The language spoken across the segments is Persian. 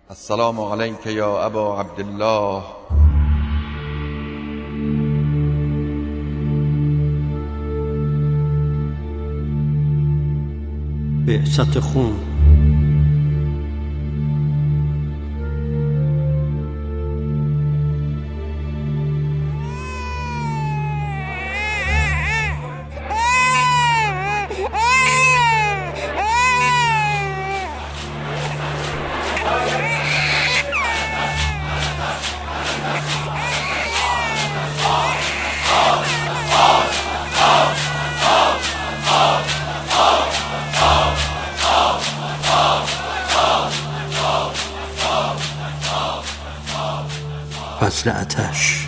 السلام علیک یا ابا عبدالله. بعثت خون. فصل آتش.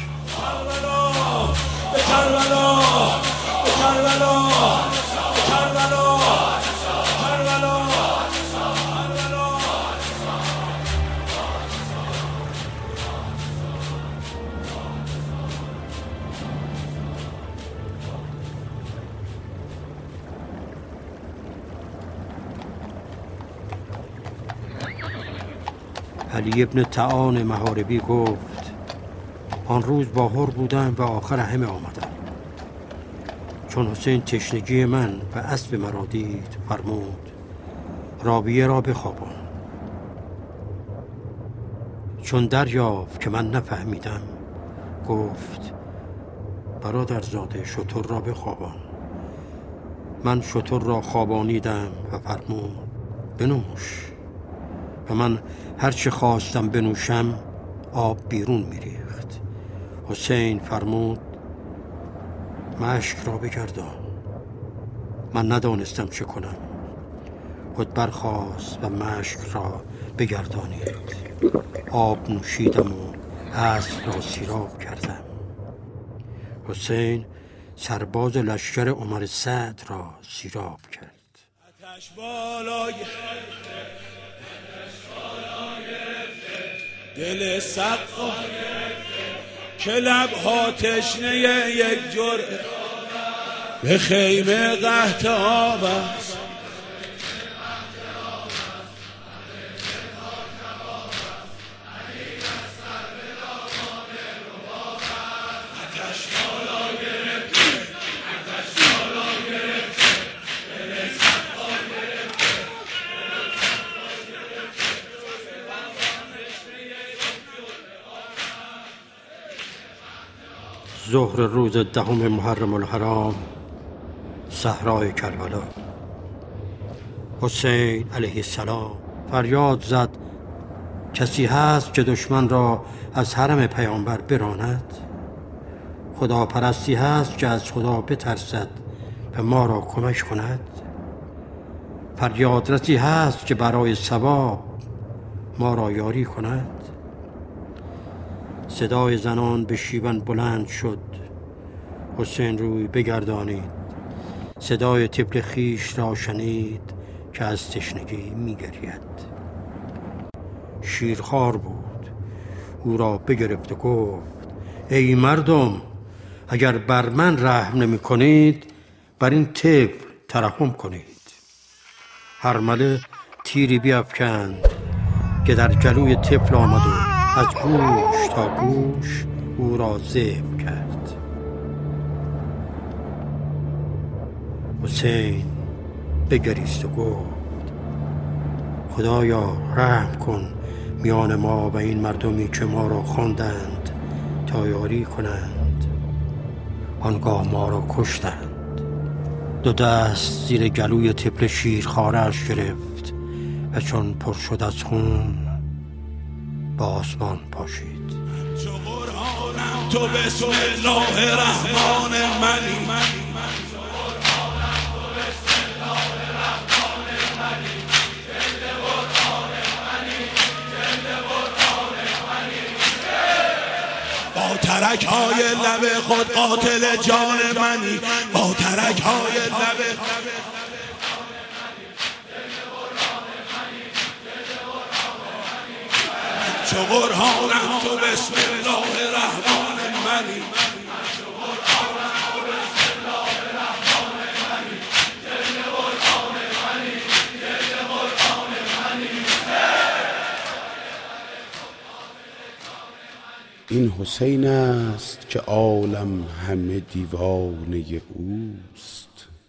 علی ابن طعان محاربی گفت: آن روز باهر بودم و آخر همه آمدم. چون حسین تشنگی من و اسب مرا دید فرمود: رابیه را بخوابان. چون دریافت که من نفهمیدم گفت: برادرزاده شتر را بخوابان. من شتر را خوابانیدم و فرمود: بنوش. و من هرچه خواستم بنوشم آب بیرون میریخت. حسین فرمود: مشک را بگردان. من ندانستم چه کنم. خود برخاست و مشک را بگردانید. آب نوشیدم و اسب را سیراب کردم. حسین سرباز لشکر عمر سعد را سیراب کرد. آتش بالا دل سقا که لبها تشنه یک جرعه به خیمه قحط آب است. ظهر روز 10 محرم الحرام، صحرای کربلا. حسین علیه السلام فریاد زد: کسی هست که دشمن را از حرم پیامبر براند؟ خداپرستی هست که از خدا بترسد و ما را کمک کند؟ فریادرسی هست که برای ثواب ما را یاری کند؟ صدای زنان به شیون بلند شد. حسین روی بگردانید. صدای طفل خویش را شنید که از تشنگی می‌گرید. شیرخوار بود. او را بگرفت و گفت: ای مردم، اگر بر من رحم نمی کنید بر این طفل ترحم کنید. هرمله تیری بیفکند که در گلوی طفل آمد و از گوش تا گوش او را ذبح کرد. حسین بگریست و گفت: خدایا رحم کن میان ما و این مردمی که ما را خواندند تا یاری کنند. آنگاه ما را کشتند. 2 دست زیر گلوی طفل شیرخوارش گرفت و چون پر شد از خون با آسمان پاشید. چو قرآنم تو بسم الله الرحمن منی. با ترک های لب خود قاتل جان منی. با ترک های لب چو قرآنم تو بسم الله الرحمن منی. این حسین است که عالم همه دیوانه اوست.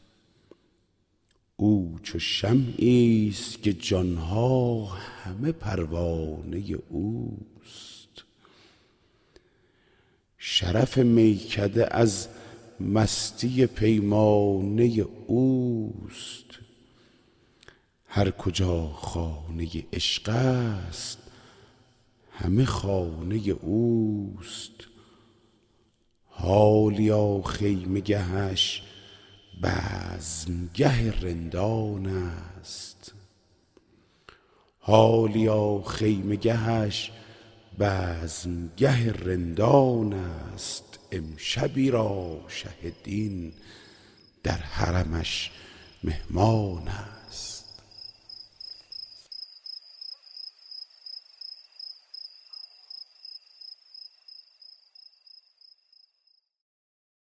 او چو شمعی است که جانها همه پروانه اوست. شرف میکده از مستی پیمانه اوست. هر کجا خانه عشق است همه خانه اوست. حالیا خیمه گهش بزمگه رندان است. حالیا خیمه گهش بزمگه رندان است. امشبی را شه دین در حرمش مهمان است.